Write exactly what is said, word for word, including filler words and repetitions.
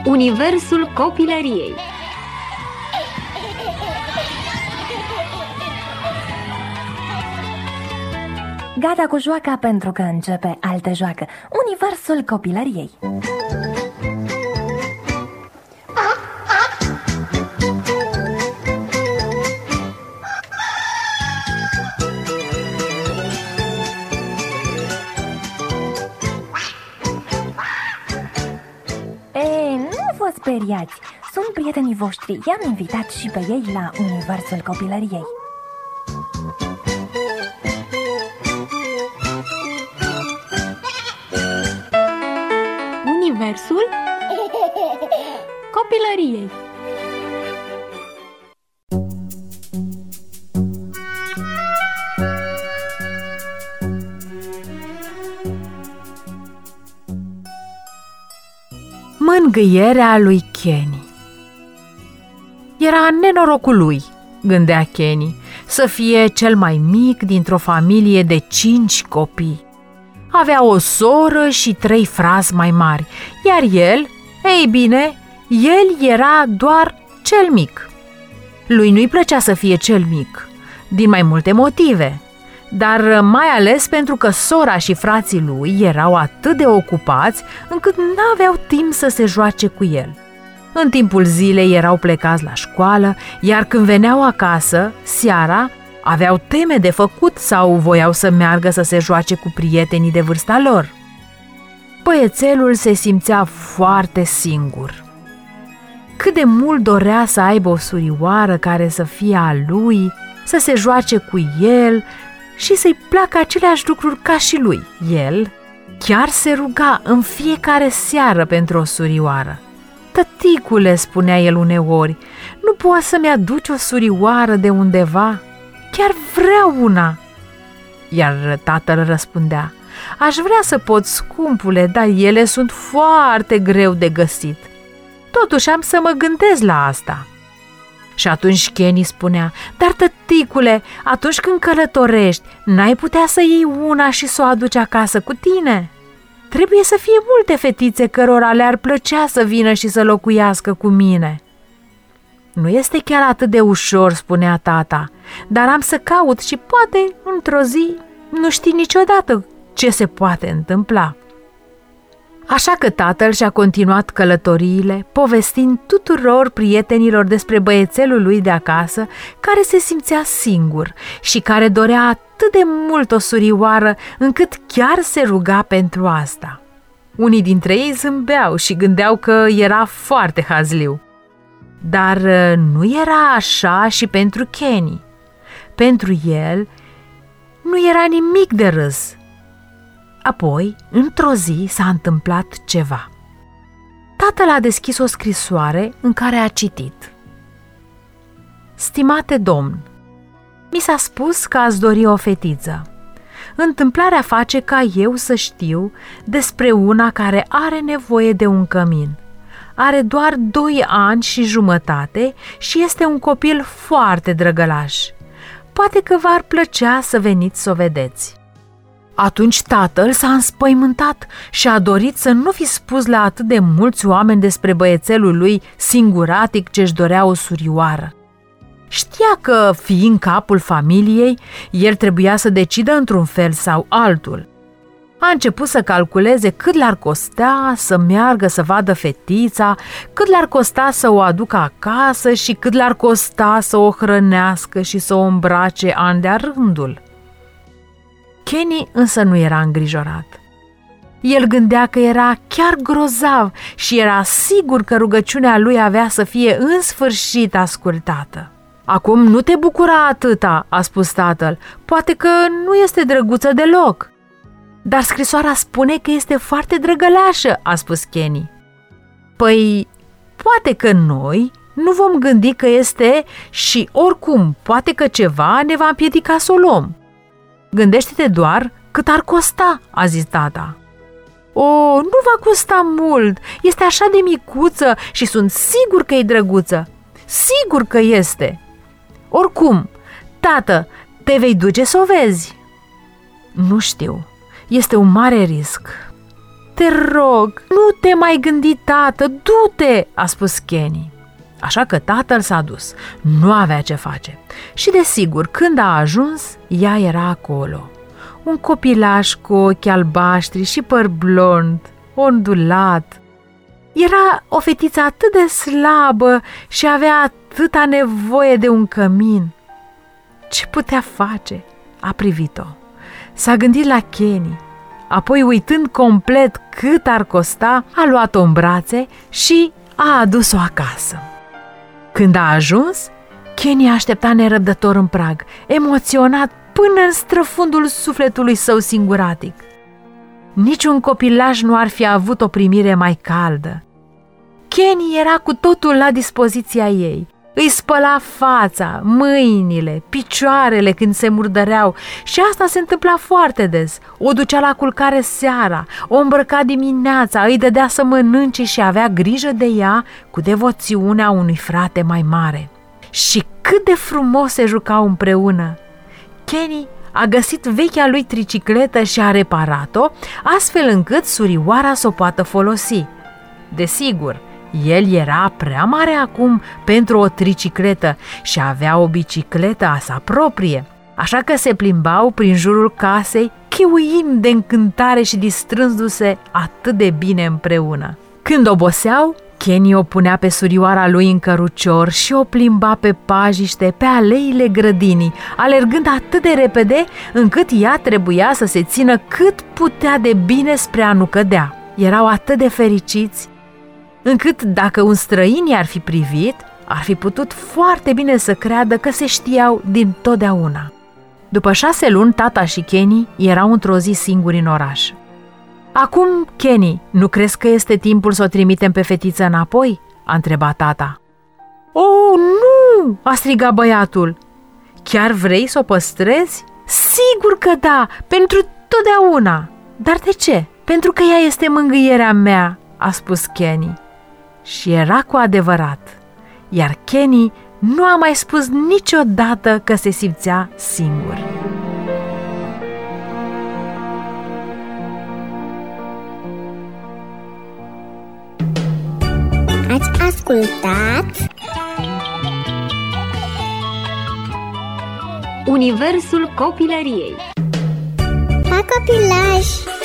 Universul copilăriei. Gata cu joaca pentru că începe altă joacă. Universul copilăriei. Ei, nu vă speriați. Sunt prietenii voștri. I-am invitat și pe ei la Universul copilăriei. Universul copilăriei. Mângâierea lui Kenny. Era nenorocul lui, gândea Kenny, să fie cel mai mic dintr-o familie de cinci copii. Avea o soră și trei frați mai mari, iar el, ei bine, el era doar cel mic. Lui nu-i plăcea să fie cel mic, din mai multe motive, dar mai ales pentru că sora și frații lui erau atât de ocupați încât n-aveau timp să se joace cu el. În timpul zilei erau plecați la școală, iar când veneau acasă, seara, aveau teme de făcut sau voiau să meargă să se joace cu prietenii de vârsta lor. Băiețelul se simțea foarte singur. Cât de mult dorea să aibă o surioară care să fie a lui, să se joace cu el și să-i placă aceleași lucruri ca și lui. El chiar se ruga în fiecare seară pentru o surioară. Tăticule, spunea el uneori, nu poți să-mi aduci o surioară de undeva? Chiar vreau una. Iar tatăl răspundea, aș vrea să pot, scumpule, dar ele sunt foarte greu de găsit. Totuși am să mă gândesc la asta. Și atunci Kenny spunea, dar tăticule, atunci când călătorești, n-ai putea să iei una și să o aduci acasă cu tine? Trebuie să fie multe fetițe cărora le-ar plăcea să vină și să locuiască cu mine. Nu este chiar atât de ușor, spunea tata, dar am să caut și poate, într-o zi, nu știi niciodată ce se poate întâmpla. Așa că tatăl și-a continuat călătoriile, povestind tuturor prietenilor despre băiețelul lui de acasă, care se simțea singur și care dorea atât de mult o surioară, încât chiar se ruga pentru asta. Unii dintre ei zâmbeau și gândeau că era foarte hazliu. Dar nu era așa și pentru Kenny. Pentru el nu era nimic de râs. Apoi, într-o zi, s-a întâmplat ceva. Tatăl a deschis o scrisoare în care a citit: Stimate domn, mi s-a spus că ați dori o fetiță. Întâmplarea face ca eu să știu despre una care are nevoie de un cămin. Are doar doi ani și jumătate și este un copil foarte drăgălaș. Poate că v-ar plăcea să veniți să o vedeți. Atunci tatăl s-a înspăimântat și a dorit să nu fi spus la atât de mulți oameni despre băiețelul lui singuratic ce-și dorea o surioară. Știa că, fiind capul familiei, el trebuia să decidă într-un fel sau altul. A început să calculeze cât l-ar costa să meargă să vadă fetița, cât l-ar costa să o aducă acasă și cât l-ar costa să o hrănească și să o îmbrace an de-a rândul. Kenny însă nu era îngrijorat. El gândea că era chiar grozav și era sigur că rugăciunea lui avea să fie în sfârșit ascultată. Acum nu te bucura atâta, a spus tatăl, poate că nu este drăguță deloc. Dar scrisoarea spune că este foarte drăgălașă, a spus Kenny. Păi, poate că noi nu vom gândi că este și oricum, poate că ceva ne va împiedica să o luăm. Gândește-te doar cât ar costa, a zis tata. O, nu va costa mult, este așa de micuță și sunt sigur că e drăguță. Sigur că este. Oricum, tată, te vei duce să o vezi? Nu știu, este un mare risc. te rog, nu te mai gândi, tată, du-te!" a spus Kenny. Așa că tatăl s-a dus, nu avea ce face. Și desigur, când a ajuns, ea era acolo. Un copilaș cu ochi albaștri și păr blond, ondulat. Era o fetiță atât de slabă și avea atâta nevoie de un cămin. Ce putea face? A privit-o. S-a gândit la Kenny. Apoi, uitând complet cât ar costa, a luat-o în brațe și a adus-o acasă. Când a ajuns, Kenny aștepta nerăbdător în prag, emoționat până în străfundul sufletului său singuratic. Niciun copilaș nu ar fi avut o primire mai caldă. Kenny era cu totul la dispoziția ei. Îi spăla fața, mâinile, picioarele când se murdăreau și asta se întâmpla foarte des. O ducea la culcare seara, o îmbrăca dimineața, îi dădea să mănânce și avea grijă de ea cu devoțiunea unui frate mai mare. Și cât de frumos se jucau împreună! Kenny a găsit vechea lui tricicletă și a reparat-o, astfel încât surioara să o poată folosi. Desigur, el era prea mare acum pentru o tricicletă și avea o bicicletă a sa proprie, așa că se plimbau prin jurul casei, chiuind de încântare și distrându-se atât de bine împreună. Când oboseau, Kenny o punea pe surioara lui în cărucior și o plimba pe pajiște, pe aleile grădinii, alergând atât de repede încât ea trebuia să se țină cât putea de bine spre a nu cădea. Erau atât de fericiți încât dacă un străin i-ar fi privit, ar fi putut foarte bine să creadă că se știau din totdeauna. După șase luni, tata și Kenny erau într-o zi singuri în oraș. Acum, Kenny, nu crezi că este timpul să o trimitem pe fetiță înapoi?" a întrebat tata. "Oh, nu!" a strigat băiatul. "Chiar vrei să o păstrezi?" "Sigur că da, pentru totdeauna." "Dar de ce?" "Pentru că ea este mângâierea mea," a spus Kenny. Și era cu adevărat, iar Kenny nu a mai spus niciodată că se simțea singur. Ați ascultat Universul copilăriei. Pa copilaj!